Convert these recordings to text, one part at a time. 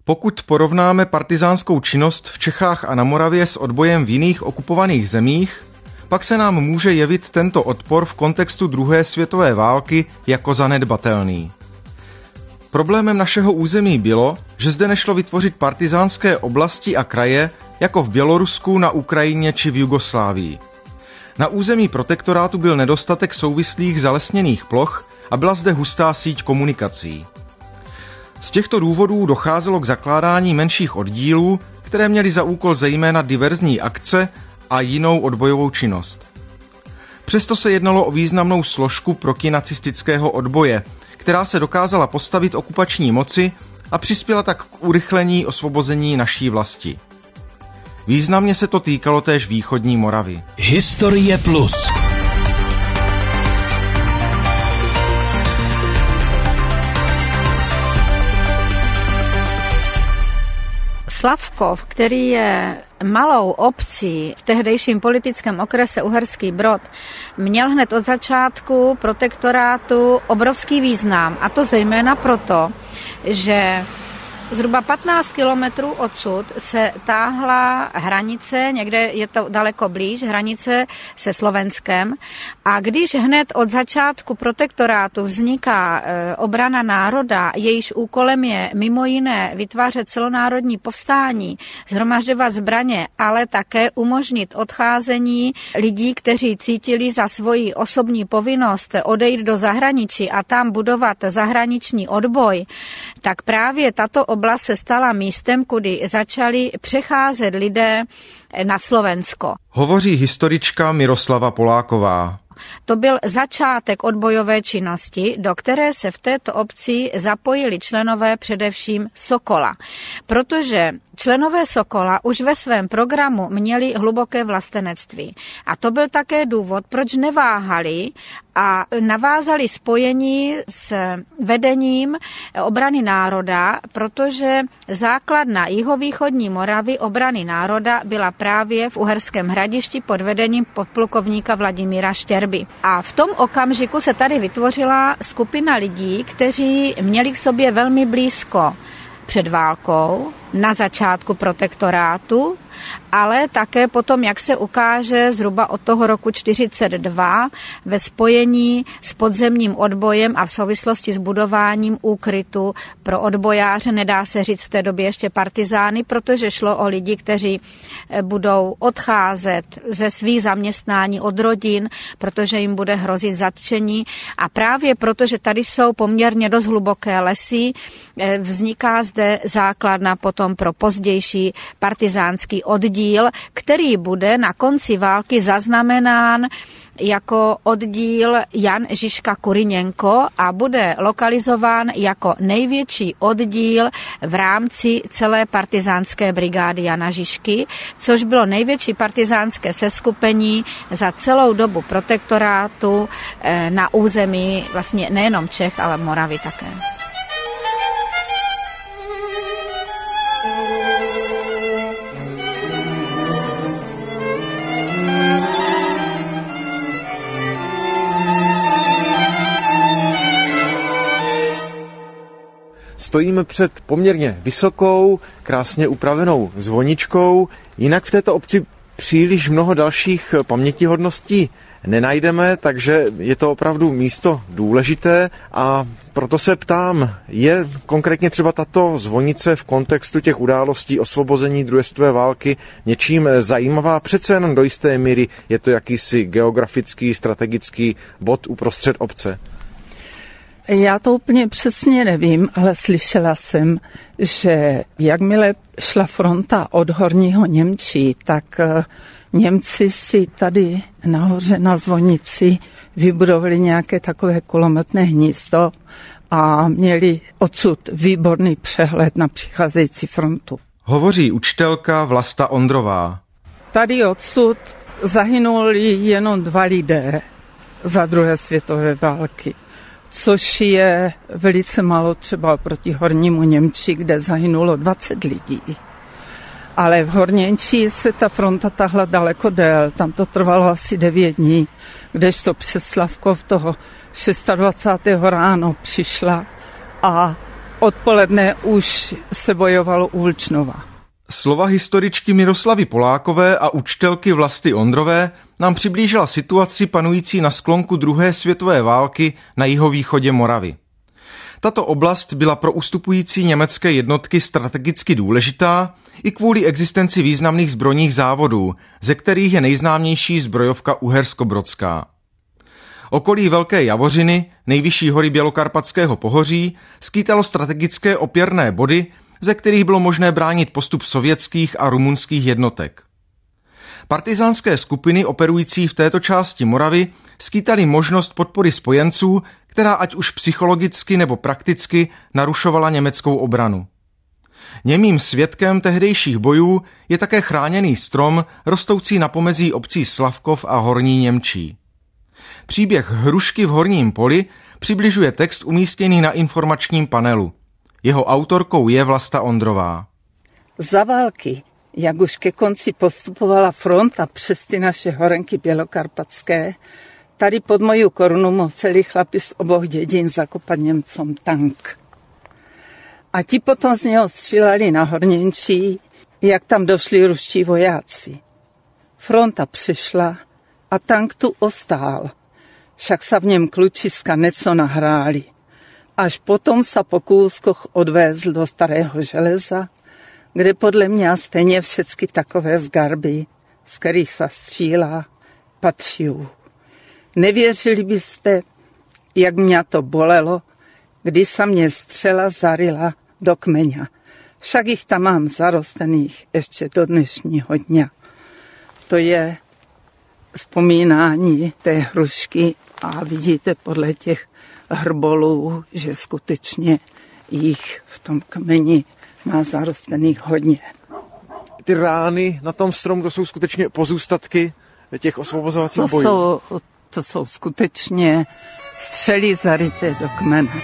Pokud porovnáme partyzánskou činnost v Čechách a na Moravě s odbojem v jiných okupovaných zemích, pak se nám může jevit tento odpor v kontextu druhé světové války jako zanedbatelný. Problémem našeho území bylo, že zde nešlo vytvořit partyzánské oblasti a kraje jako v Bělorusku, na Ukrajině či v Jugoslávii. Na území protektorátu byl nedostatek souvislých zalesněných ploch a byla zde hustá síť komunikací. Z těchto důvodů docházelo k zakládání menších oddílů, které měly za úkol zejména diverzní akce a jinou odbojovou činnost. Přesto se jednalo o významnou složku protinacistického odboje, která se dokázala postavit okupační moci a přispěla tak k urychlení osvobození naší vlasti. Významně se to týkalo též východní Moravy. Historie plus. Slavkov, který je malou obcí v tehdejším politickém okrese Uherský Brod, měl hned od začátku protektorátu obrovský význam. A to zejména proto, že zhruba 15 kilometrů odsud se táhla hranice, někde je to daleko blíž, hranice se Slovenskem. A když hned od začátku protektorátu vzniká obrana národa, jejíž úkolem je mimo jiné vytvářet celonárodní povstání, shromažďovat zbraně, ale také umožnit odcházení lidí, kteří cítili za svoji osobní povinnost odejít do zahraničí a tam budovat zahraniční odboj, tak právě tato oblast se stala místem, kudy začali přecházet lidé na Slovensko. Hovoří historička Miroslava Poláková. To byl začátek odbojové činnosti, do které se v této obci zapojili členové především Sokola. Protože členové Sokola už ve svém programu měli hluboké vlastenectví. A to byl také důvod, proč neváhali a navázali spojení s vedením obrany národa, protože základna jihovýchodní Moravy obrany národa byla právě v Uherském Hradišti pod vedením podplukovníka Vladimíra Štěrby. A v tom okamžiku se tady vytvořila skupina lidí, kteří měli k sobě velmi blízko před válkou, na začátku protektorátu, ale také potom, jak se ukáže zhruba od toho roku 1942 ve spojení s podzemním odbojem a v souvislosti s budováním úkrytu pro odbojáře, nedá se říct v té době ještě partizány, protože šlo o lidi, kteří budou odcházet ze svých zaměstnání od rodin, protože jim bude hrozit zatčení a právě protože tady jsou poměrně dost hluboké lesy, vzniká zde základna potom pro pozdější partizánský oddíl, který bude na konci války zaznamenán jako oddíl Jan Žižka Kuriněnko a bude lokalizován jako největší oddíl v rámci celé partizánské brigády Jana Žižky, což bylo největší partizánské seskupení za celou dobu protektorátu na území vlastně nejenom Čech, ale Moravy také. Stojíme před poměrně vysokou, krásně upravenou zvoničkou. Jinak v této obci příliš mnoho dalších pamětihodností nenajdeme, takže je to opravdu místo důležité a proto se ptám, je konkrétně třeba tato zvonice v kontextu těch událostí osvobození druhé světové války něčím zajímavá? Přece jen do jisté míry je to jakýsi geografický, strategický bod uprostřed obce. Já to úplně přesně nevím, ale slyšela jsem, že jakmile šla fronta od Horního Němčí, tak Němci si tady nahoře na zvonici vybudovali nějaké takové kulometné hnízdo a měli odsud výborný přehled na přicházející frontu. Hovoří učitelka Vlasta Ondrová. Tady odsud zahynuli jenom 2 lidé za druhé světové války, což je velice málo třeba proti Hornímu Němči, kde zahynulo 20 lidí. Ale v Horněnčí se ta fronta tahla daleko dél, tam to trvalo asi 9 dní, kdežto přes Slavkov toho 26. ráno přišla a odpoledne už se bojovalo u Vlčnova. Slova historičky Miroslavy Polákové a učitelky Vlasty Ondrové nám přiblížila situaci panující na sklonku druhé světové války na jihovýchodě Moravy. Tato oblast byla pro ustupující německé jednotky strategicky důležitá i kvůli existenci významných zbrojních závodů, ze kterých je nejznámější zbrojovka Uherskobrodská. Okolí Velké Javořiny, nejvyšší hory Bělokarpatského pohoří, skýtalo strategické opěrné body, ze kterých bylo možné bránit postup sovětských a rumunských jednotek. Partyzánské skupiny operující v této části Moravy skýtaly možnost podpory spojenců, která ať už psychologicky nebo prakticky narušovala německou obranu. Němým svědkem tehdejších bojů je také chráněný strom rostoucí na pomezí obcí Slavkov a Horní Němčí. Příběh hrušky v Horním Poli přibližuje text umístěný na informačním panelu. Jeho autorkou je Vlasta Ondrová. Za války, jak už ke konci postupovala fronta přes ty naše horenky bělokarpatské, tady pod moju korunu museli chlapi z obou dědin zakopat Němcom tank. A ti potom z něho stříleli na Horněnčí, jak tam došli ruští vojáci. Fronta přišla a tank tu ostál, však sa v něm klučiska něco nahráli. Až potom sa po kúskoch odvézl do Starého Železa, kde podle mě stejně všechny takové zgarby, z kterých sa střílá, patří. Nevěřili byste, jak mě to bolelo, když sa mě střela zarila do kmeňa. Však jich tam mám zarostených ještě do dnešního dňa. To je vzpomínání té hrušky a vidíte podle těch hrbolů, že skutečně jich v tom kmeni má zarostených hodně. Ty rány na tom stromu, to jsou skutečně pozůstatky těch osvobozovacích bojů? To jsou skutečně střely zaryté do kmene.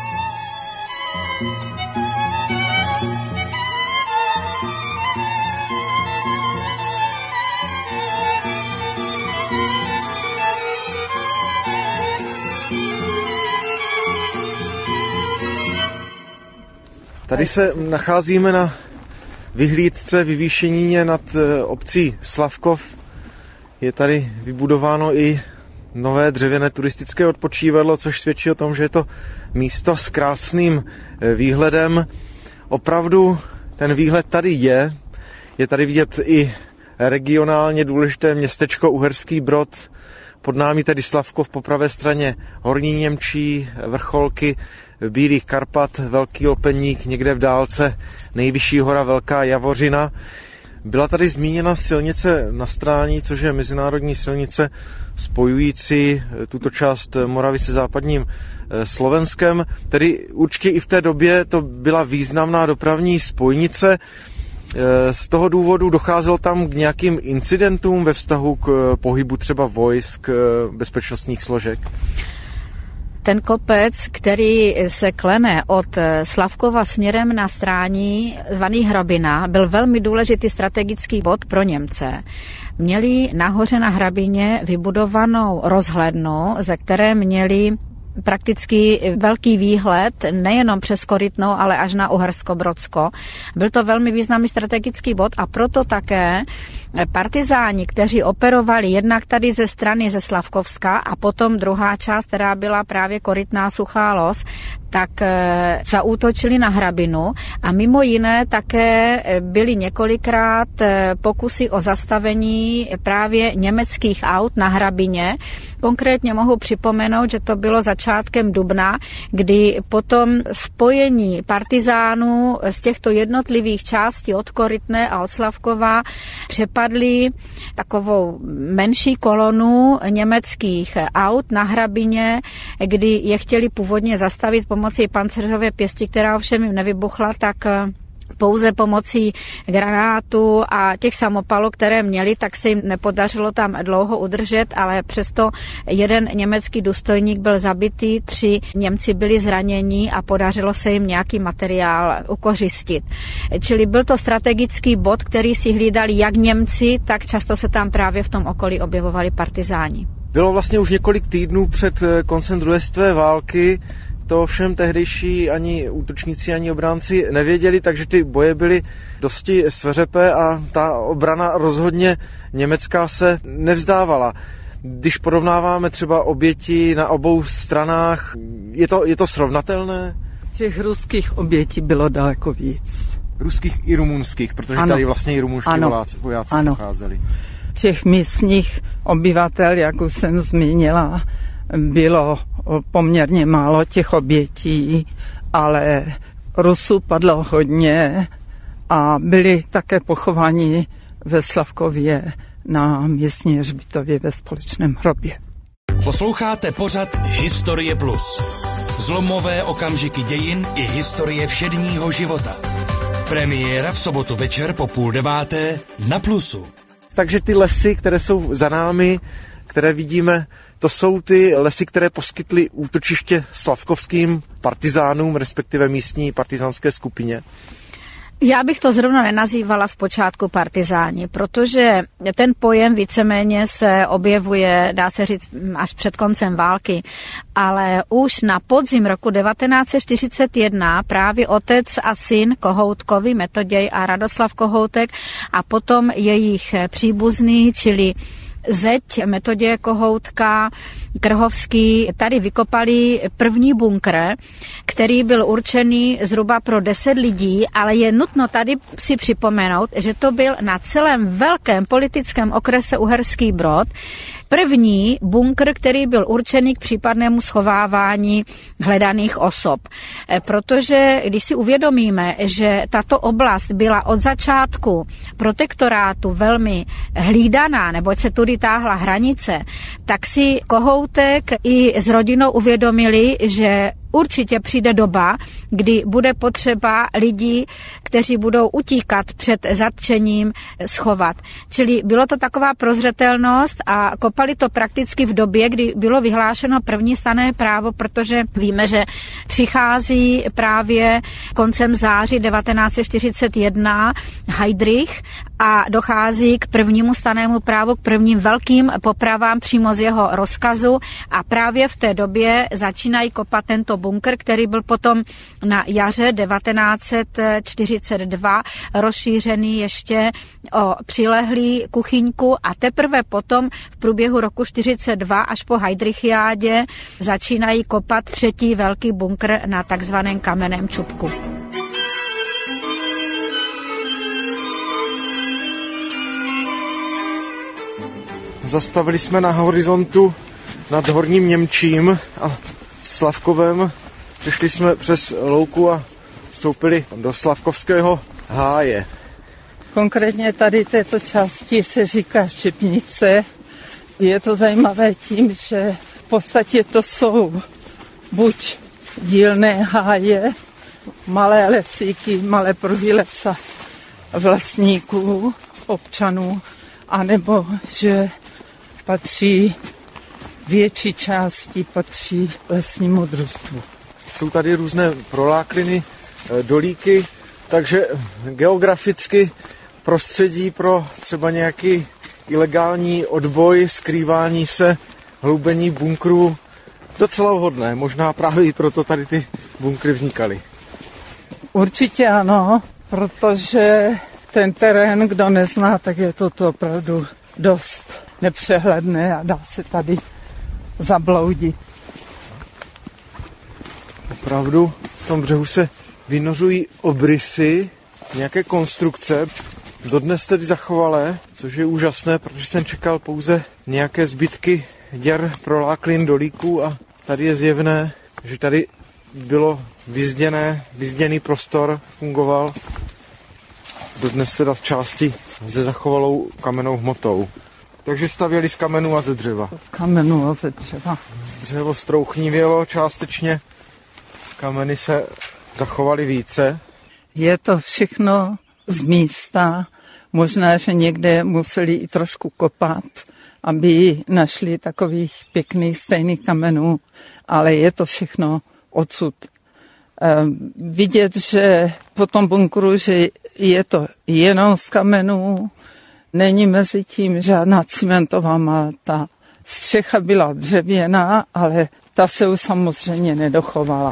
Tady se nacházíme na vyhlídce vyvýšenině nad obcí Slavkov. Je tady vybudováno i nové dřevěné turistické odpočívadlo, což svědčí o tom, že je to místo s krásným výhledem. Opravdu ten výhled tady je. Je tady vidět i regionálně důležité městečko Uherský Brod. Pod námi tedy Slavkov, po pravé straně Horní Němčí, vrcholky Bílých Karpat, Velký Lopeník, někde v dálce nejvyšší hora Velká Javořina. Byla tady zmíněna silnice na Strání, což je mezinárodní silnice spojující tuto část Moravy se západním Slovenskem. Tedy určitě i v té době to byla významná dopravní spojnice. Z toho důvodu docházelo tam k nějakým incidentům ve vztahu k pohybu třeba vojsk, bezpečnostních složek? Ten kopec, který se klene od Slavkova směrem na Strání, zvaný Hrabina, byl velmi důležitý strategický bod pro Němce. Měli nahoře na Hrabině vybudovanou rozhlednu, ze které měli prakticky velký výhled nejenom přes Korytnou, ale až na Uhersko-Brodsko. Byl to velmi významný strategický bod a proto také partizáni, kteří operovali jednak tady ze strany ze Slavkovska a potom druhá část, která byla právě Korytná Suchá Los, tak zaútočili na Hrabinu a mimo jiné také byly několikrát pokusy o zastavení právě německých aut na Hrabině. Konkrétně mohu připomenout, že to bylo začátkem dubna, kdy potom spojení partizánů z těchto jednotlivých částí od Korytné a od Slavkova přepadli takovou menší kolonu německých aut na Hrabině, kdy je chtěli původně zastavit pomocí pancéřové pěsti, která ovšem jim nevybuchla, tak pouze pomocí granátu a těch samopalů, které měli, tak se jim nepodařilo tam dlouho udržet, ale přesto jeden německý důstojník byl zabitý, 3 Němci byli zraněni a podařilo se jim nějaký materiál ukořistit. Čili byl to strategický bod, který si hlídali jak Němci, tak často se tam právě v tom okolí objevovali partizáni. Bylo vlastně už několik týdnů před koncem druhé světové války, To ovšem tehdejší ani útočníci, ani obránci nevěděli, takže ty boje byly dosti sveřepé a ta obrana rozhodně německá se nevzdávala. Když porovnáváme třeba oběti na obou stranách, je to srovnatelné? Těch ruských obětí bylo daleko víc. Ruských i rumunských, protože ano. Tady vlastně i rumunští vojáci pocházeli. Těch místních obyvatel, jak už jsem zmínila, bylo poměrně málo těch obětí, ale Rusů padlo hodně a byli také pochováni ve Slavkově na místní hřbitově ve společném hrobě. Posloucháte pořad Historie Plus. Zlomové okamžiky dějin i historie všedního života. Premiéra v sobotu večer po 8:30 na Plusu. Takže ty lesy, které jsou za námi, které vidíme, to jsou ty lesy, které poskytly útočiště slavkovským partizánům, respektive místní partizánské skupině. Já bych to zrovna nenazývala zpočátku partizáni, protože ten pojem víceméně se objevuje, dá se říct, až před koncem války, ale už na podzim roku 1941 právě otec a syn Kohoutkovi, Metoděj a Radoslav Kohoutek, a potom jejich příbuzný, čili zeď Metoděje Kohoutka, Krhovský, tady vykopali první bunkr, který byl určený zhruba pro 10 lidí, ale je nutno tady si připomenout, že to byl na celém velkém politickém okrese Uherský Brod první bunkr, který byl určený k případnému schovávání hledaných osob. Protože když si uvědomíme, že tato oblast byla od začátku protektorátu velmi hlídaná, neboť se tudy táhla hranice, tak si Kohoutek i s rodinou uvědomili, že určitě přijde doba, kdy bude potřeba lidí, kteří budou utíkat před zatčením, schovat. Čili bylo to taková prozřetelnost a kopali to prakticky v době, kdy bylo vyhlášeno první stanné právo, protože víme, že přichází právě koncem září 1941 Heydrich a dochází k prvnímu stannému právu, k prvním velkým popravám přímo z jeho rozkazu a právě v té době začínají kopat tento bunkr, který byl potom na jaře 1942 rozšířený ještě o přilehlý kuchyňku a teprve potom v průběhu roku 1942 až po Heydrichiádě začínají kopat třetí velký bunkr na takzvaném Kamenném Čupku. Zastavili jsme na horizontu nad Horním Němčím a Slavkovem. Přešli jsme přes louku a vstoupili do Slavkovského háje. Konkrétně tady této části se říká Štěpnice. Je to zajímavé tím, že v podstatě to jsou buď dílné háje, malé lesíky, malé pruhy lesa vlastníků, občanů, anebo že patří větší části patří lesnímu družstvu. Jsou tady různé prolákliny, dolíky, takže geograficky prostředí pro třeba nějaký ilegální odboj, skrývání se, hloubení bunkrů docela vhodné. Možná právě i proto tady ty bunkry vznikaly. Určitě ano, protože ten terén, kdo nezná, tak je to opravdu dost nepřehledné a dá se tady zabloudit. Opravdu v tom břehu se vynořují obrysy, nějaké konstrukce, dodnes tedy zachovalé, což je úžasné, protože jsem čekal pouze nějaké zbytky děr, proláklin, dolíků a tady je zjevné, že tady bylo vyzděný prostor, fungoval dodnes teda v části se zachovalou kamennou hmotou. Takže stavěli z kamenů a ze dřeva. Kamenů a ze dřeva. Dřevo strouchnivělo částečně, kameny se zachovaly více. Je to všechno z místa. Možná, že někde museli i trošku kopat, aby našli takových pěkných stejných kamenů, ale je to všechno odsud. Vidět, že po tom bunkru, že je to jenom z kamenů, není mezi tím žádná cimentová malta, Střecha byla dřevěná, ale ta se už samozřejmě nedochovala.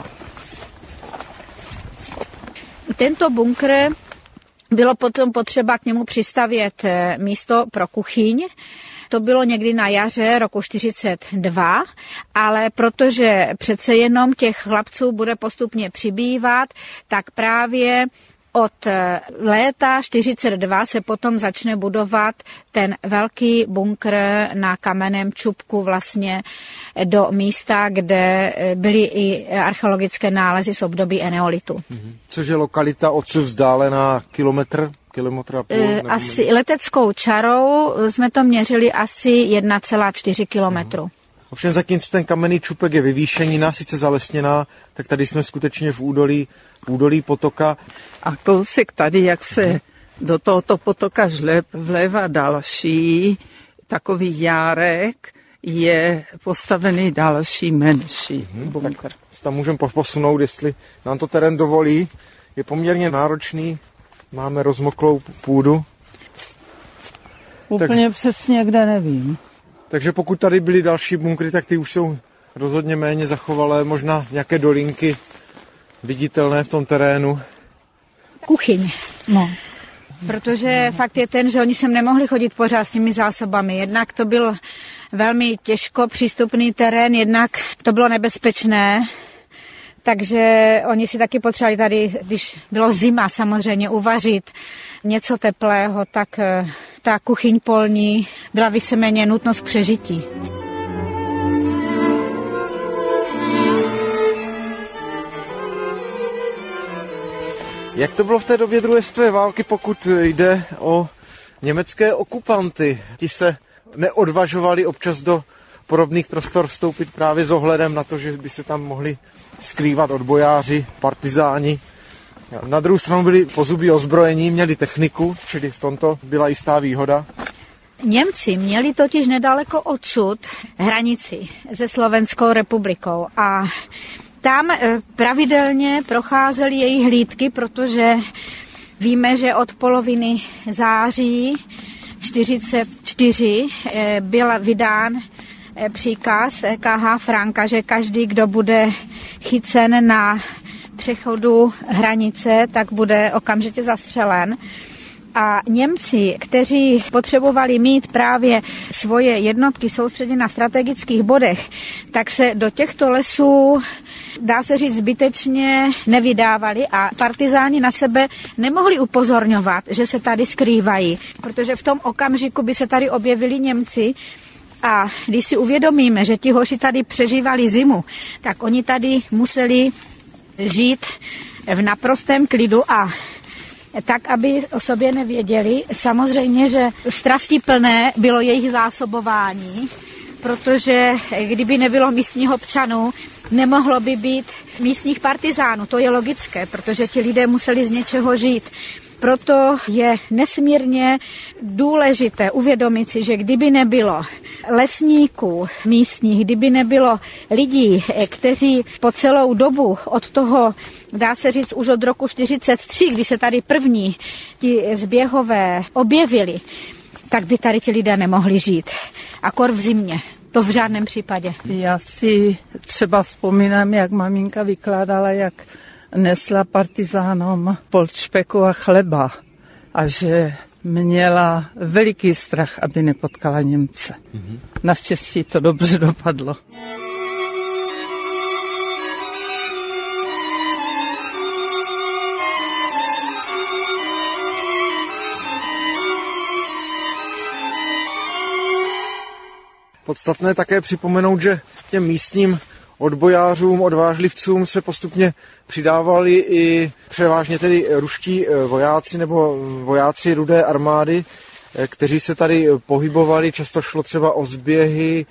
Tento bunkr bylo potom potřeba k němu přistavět místo pro kuchyň. To bylo někdy na jaře roku 1942, ale protože přece jenom těch chlapců bude postupně přibývat, tak právě od léta 1942 se potom začne budovat ten velký bunkr na kamenném čupku vlastně do místa, kde byly i archeologické nálezy z období eneolitu. Což je lokalita odsud vzdálená kilometr a půl? Asi leteckou čarou jsme to měřili asi 1,4 kilometru. Ovšem zatímco ten kamenný čupek je vyvýšenina, sice zalesněná, tak tady jsme skutečně v údolí potoka. A kousek tady, jak se do tohoto potoka žleb vlévá další takový járek, je postavený další menší bunkr. Tam můžeme posunout, jestli nám to terén dovolí. Je poměrně náročný, máme rozmoklou půdu. Úplně přesně, kde nevím. Takže pokud tady byly další bunkry, tak ty už jsou rozhodně méně zachovalé, možná nějaké dolinky viditelné v tom terénu. Kuchyň. No. Protože fakt je ten, že oni sem nemohli chodit pořád s těmi zásobami. Jednak to byl velmi těžko přístupný terén, jednak to bylo nebezpečné, takže oni si taky potřebovali tady, když bylo zima samozřejmě, uvařit něco teplého, tak ta kuchyň polní byla víceméně nutnost přežití. Jak to bylo v té době druhé světové války, pokud jde o německé okupanty? Ti se neodvažovali občas do podobných prostor vstoupit právě s ohledem na to, že by se tam mohli skrývat odbojáři, partizáni. Na druhou stranu byli pozubí ozbrojení, měli techniku, čili v tomto byla jistá výhoda. Němci měli totiž nedaleko odsud hranici se Slovenskou republikou a tam pravidelně procházely jejich hlídky, protože víme, že od poloviny září 1944 byl vydán příkaz KH Franka, že každý, kdo bude chycen na přechodu hranice, tak bude okamžitě zastřelen. A Němci, kteří potřebovali mít právě svoje jednotky soustředěné na strategických bodech, tak se do těchto lesů, dá se říct, zbytečně nevydávali a partizáni na sebe nemohli upozorňovat, že se tady skrývají, protože v tom okamžiku by se tady objevili Němci. A když si uvědomíme, že ti hoši tady přežívali zimu, tak oni tady museli žít v naprostém klidu a tak, aby o sobě nevěděli. Samozřejmě, že strastiplné bylo jejich zásobování, protože kdyby nebylo místních občanů, nemohlo by být místních partizánů. To je logické, protože ti lidé museli z něčeho žít. Proto je nesmírně důležité uvědomit si, že kdyby nebylo lesníků místních, kdyby nebylo lidí, kteří po celou dobu od toho, dá se říct už od roku 1943, kdy se tady první ti zběhové objevili, tak by tady ti lidé nemohli žít. Akor v zimě. To v žádném případě. Já si třeba vzpomínám, jak maminka vykládala, jak nesla partizánům polčpeku a chleba a že měla veliký strach, aby nepotkala Němce. Naštěstí to dobře dopadlo. Podstatné také připomenout, že těm místním odbojářům, odvážlivcům se postupně přidávali i převážně tedy ruští vojáci nebo vojáci Rudé armády, kteří se tady pohybovali. Často šlo třeba o zběhy,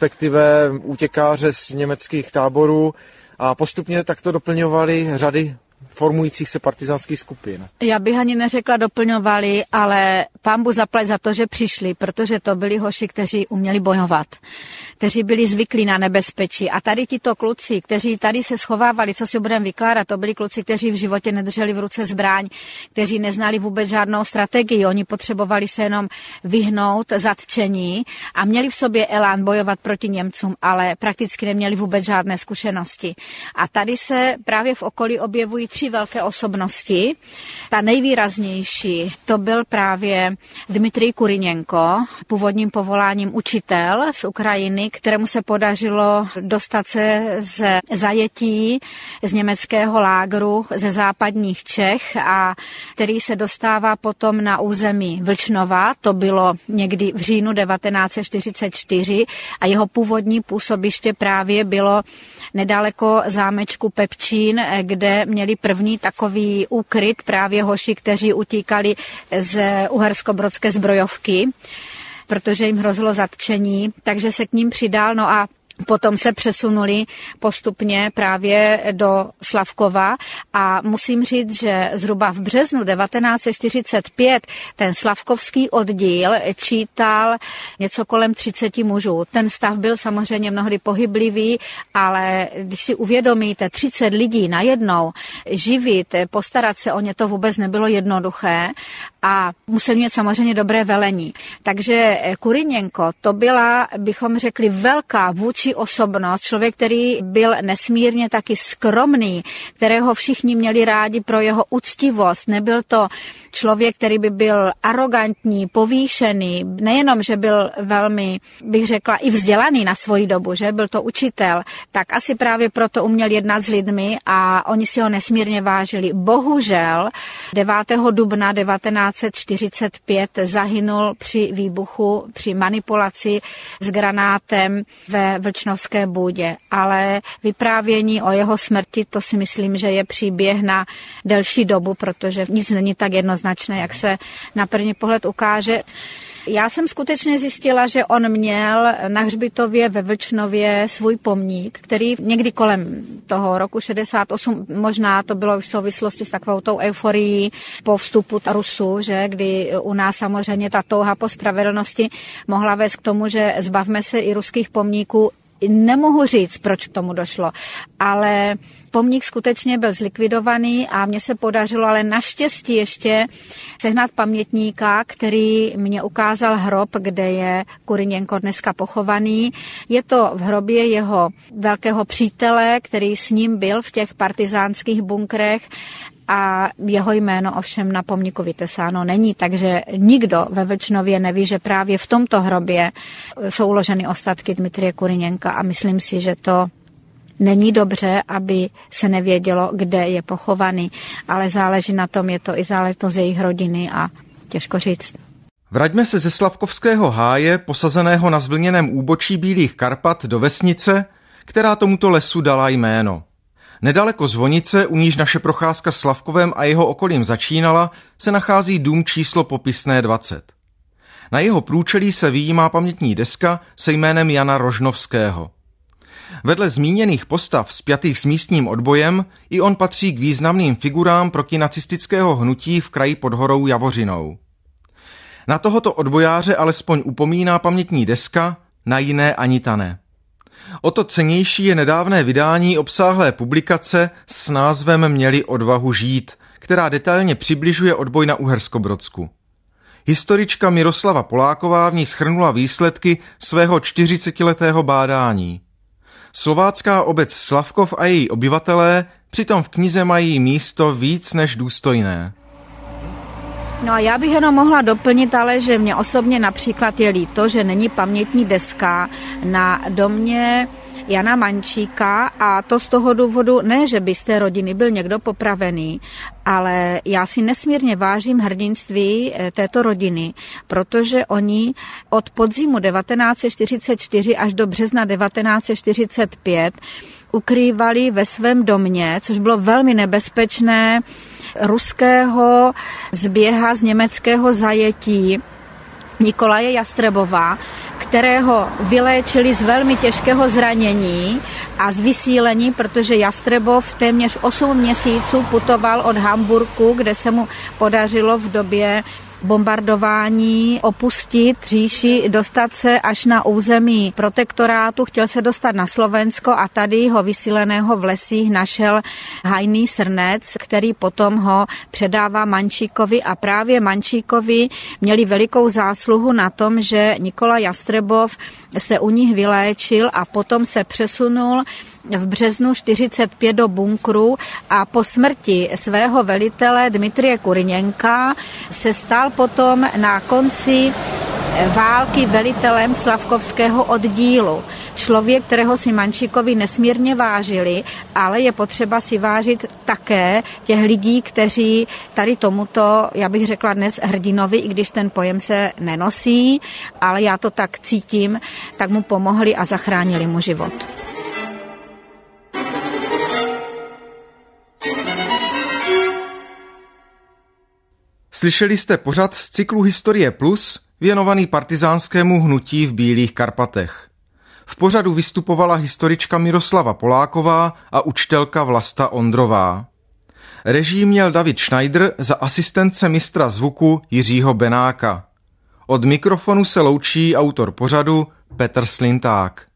respektive útěkáře z německých táborů a postupně takto doplňovali řady formujících se partizánských skupin. Já bych ani neřekla doplňovali, ale pánbu zaplať za to, že přišli, protože to byli hoši, kteří uměli bojovat, kteří byli zvyklí na nebezpečí. A tady tito kluci, kteří tady se schovávali, co si budeme vykládat, to byli kluci, kteří v životě nedrželi v ruce zbraň, kteří neznali vůbec žádnou strategii. Oni potřebovali se jenom vyhnout zatčení a měli v sobě elán bojovat proti Němcům, ale prakticky neměli vůbec žádné zkušenosti. A tady se právě v okolí objevují 3 velké osobnosti. Ta nejvýraznější to byl právě Dmitrij Kuryněnko, původním povoláním učitel z Ukrajiny, kterému se podařilo dostat se ze zajetí z německého lágru ze západních Čech a který se dostává potom na území Vlčnova, to bylo někdy v říjnu 1944 a jeho původní působiště právě bylo nedaleko zámečku Pepčín, kde měli první takový úkryt právě hoši, kteří utíkali z uherskobrodské zbrojovky, protože jim hrozilo zatčení, takže se k ním přidal, no a potom se přesunuli postupně právě do Slavkova a musím říct, že zhruba v březnu 1945 ten slavkovský oddíl čítal něco kolem 30 mužů. Ten stav byl samozřejmě mnohdy pohyblivý, ale když si uvědomíte 30 lidí najednou živit, postarat se o ně, to vůbec nebylo jednoduché a museli mít samozřejmě dobré velení. Takže Kuryněnko, to byla, bychom řekli, velká vůči osobnost, člověk, který byl nesmírně taky skromný, kterého všichni měli rádi pro jeho uctivost. Nebyl to člověk, který by byl arrogantní, povýšený, nejenom, že byl velmi, bych řekla, i vzdělaný na svoji dobu, že byl to učitel, tak asi právě proto uměl jednat s lidmi a oni si ho nesmírně vážili. Bohužel 9. dubna 1945 zahynul při výbuchu, při manipulaci s granátem ve Vlčnovské Bůdě, ale vyprávění o jeho smrti, to si myslím, že je příběh na delší dobu, protože nic není tak jednoznačné, jak se na první pohled ukáže. Já jsem skutečně zjistila, že on měl na hřbitově ve Vlčnově svůj pomník, který někdy kolem toho roku 68, možná to bylo v souvislosti s takovou tou euforií po vstupu Rusů, že kdy u nás samozřejmě ta touha po spravedlnosti mohla vést k tomu, že zbavme se i ruských pomníků. Nemohu říct, proč k tomu došlo, ale pomník skutečně byl zlikvidovaný a mně se podařilo, ale naštěstí ještě sehnat pamětníka, který mě ukázal hrob, kde je Kuryněnko dneska pochovaný. Je to v hrobě jeho velkého přítele, který s ním byl v těch partizánských bunkrech a jeho jméno ovšem na pomníku vytesáno není, takže nikdo ve Vlčnově neví, že právě v tomto hrobě jsou uloženy ostatky Dmitrije Kuryněnka a myslím si, že to není dobře, aby se nevědělo, kde je pochovaný, ale záleží na tom, je to i záležitost jejich rodiny a těžko říct. Vraťme se ze Slavkovského háje, posazeného na zvlněném úbočí Bílých Karpat, do vesnice, která tomuto lesu dala jméno. Nedaleko zvonice, u níž naše procházka Slavkovem a jeho okolím začínala, se nachází dům číslo popisné 20. Na jeho průčelí se vyjímá pamětní deska se jménem Jana Rožnovského. Vedle zmíněných postav spjatých s místním odbojem i on patří k významným figurám protinacistického hnutí v kraji pod horou Javořinou. Na tohoto odbojáře alespoň upomíná pamětní deska, na jiné ani ta ne. O to cennější je nedávné vydání obsáhlé publikace s názvem Měli odvahu žít, která detailně přibližuje odboj na Uherskobrodsku. Historička Miroslava Poláková v ní shrnula výsledky svého 40letého bádání. Slovácká obec Slavkov a její obyvatelé přitom v knize mají místo víc než důstojné. No a já bych jenom mohla doplnit, ale že mě osobně například je líto, že není pamětní deska na domě Jana Mančíka a to z toho důvodu, ne, že by z té rodiny byl někdo popravený, ale já si nesmírně vážím hrdinství této rodiny, protože oni od podzimu 1944 až do března 1945 ukrývali ve svém domě, což bylo velmi nebezpečné, ruského zběha z německého zajetí Nikolaje Jastrebova, kterého vyléčili z velmi těžkého zranění a z vysílení, protože Jastrebov téměř 8 měsíců putoval od Hamburku, kde se mu podařilo v době bombardování opustit říši, dostat se až na území protektorátu, chtěl se dostat na Slovensko a tady ho vysíleného v lesích našel hajný srnec, který potom ho předává Mančíkovi a právě Mančíkovi měli velikou zásluhu na tom, že Nikolaj Jastrebov se u nich vyléčil a potom se přesunul v březnu 1945 do bunkru a po smrti svého velitele Dmitrie Kuriněnka se stal potom na konci války velitelem Slavkovského oddílu. Člověk, kterého si Mančíkovi nesmírně vážili, ale je potřeba si vážit také těch lidí, kteří tady tomuto, já bych řekla dnes hrdinovi, i když ten pojem se nenosí, ale já to tak cítím, tak mu pomohli a zachránili mu život. Slyšeli jste pořad z cyklu Historie Plus, věnovaný partizánskému hnutí v Bílých Karpatech. V pořadu vystupovala historička Miroslava Poláková a učitelka Vlasta Ondrová. Režii měl David Schneider za asistence mistra zvuku Jiřího Benáka. Od mikrofonu se loučí autor pořadu Petr Slinták.